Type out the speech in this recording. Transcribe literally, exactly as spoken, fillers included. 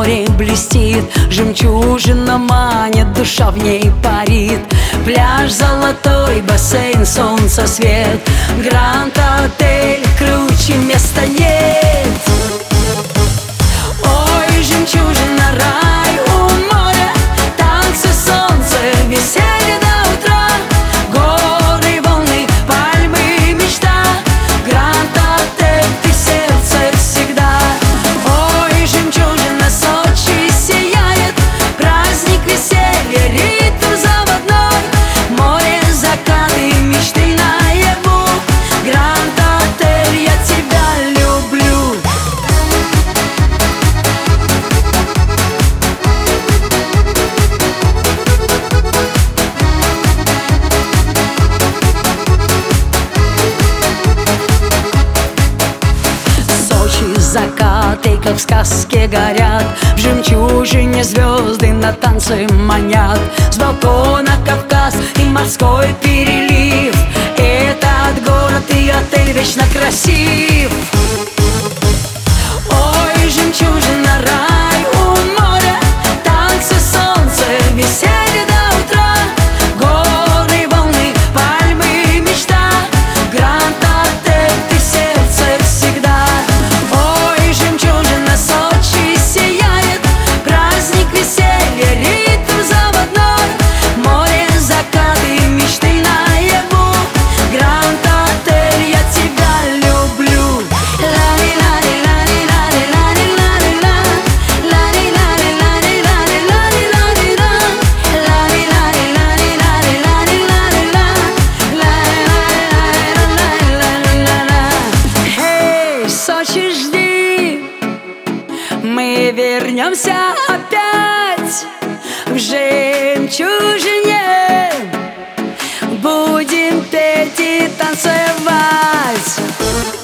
море блестит, жемчужина манит, душа в ней парит. Пляж золотой, бассейн, солнце, свет, Гранд-отель, круче места нет. Ой, жемчужина, рай у моря, танцы, солнце, веселье до утра, горы, волны, пальмы, мечта, Гранд-отель, ты сердце всегда. Ой, жемчужина, Сочи сияет, праздник, веселье, ритм заводной, море, закаты, мечты наяву, Гранд-отель, я тебя люблю. Закаты, как в сказке, горят, в жемчужине звезды на танцы манят. С балкона Кавказ и морской перелив, этот город и отель вечно красив. Ой, жемчужина, рай у моря, танцы, солнце, веселье до утра, горы, волны, пальмы, мечта, Гранд-отель, ты сердце всегда. Сочи, жди, мы вернемся опять в жемчужине, будем петь и танцевать.